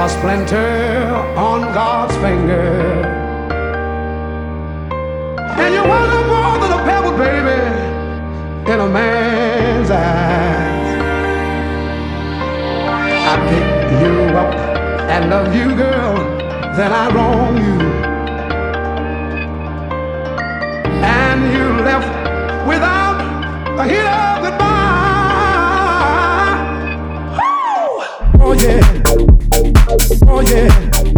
a splinter on God's finger. And you're worth more than a pebble, baby, in a man's eyes. I pick you up and love you, girl, then I wrong you. And you left without a hint of goodbye. Oh yeah, oh yeah.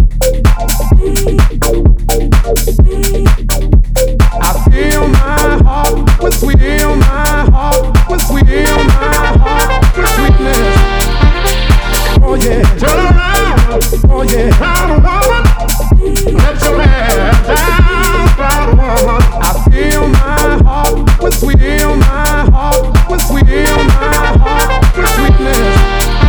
I fill my heart with sweet, fill my heart with sweet, fill my heart with sweetness. Oh yeah, turn around. Oh yeah, proud woman, let your hair down, proud woman. I fill my heart with sweet, fill my heart with sweet, fill my heart with sweetness.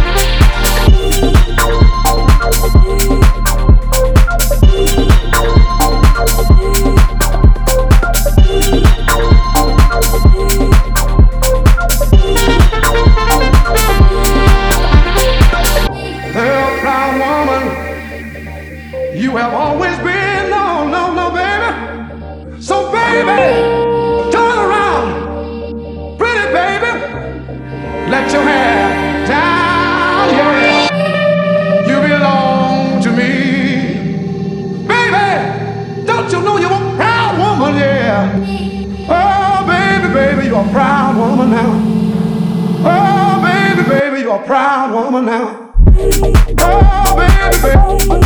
You have always been, no, baby. So, baby, turn around. Pretty baby, let your hair down, yeah. You belong to me. Baby, don't you know you're a proud woman, yeah. Oh, baby, you're a proud woman now. Oh, baby, you're a proud woman now. Oh, baby.